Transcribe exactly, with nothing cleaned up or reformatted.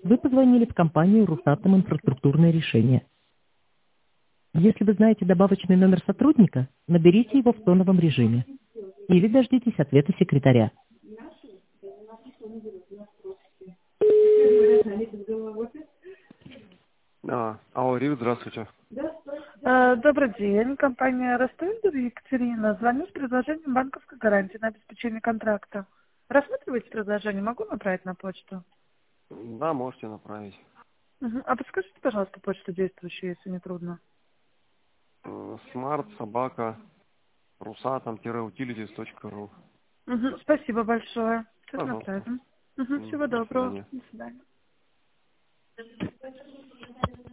Вы позвонили в компанию «Русатом инфраструктурное решение». Если вы знаете добавочный номер сотрудника, наберите его в тоновом режиме. Или дождитесь ответа секретаря. А, алло, Рив, здравствуйте. Э, Добрый день, компания Ростендер Екатерина. Звоню с предложением банковской гарантии на обеспечение контракта. Рассматриваете предложение? Могу направить на почту? Да, можете направить. Мгм. А подскажите, пожалуйста, почту действующую, если не трудно. Смарт, собака, русатом-утилитис точка ру. Мгм. Спасибо большое. Сейчас Пожалуйста. направим. Мгм. М, Всего До доброго. свидания. До свидания.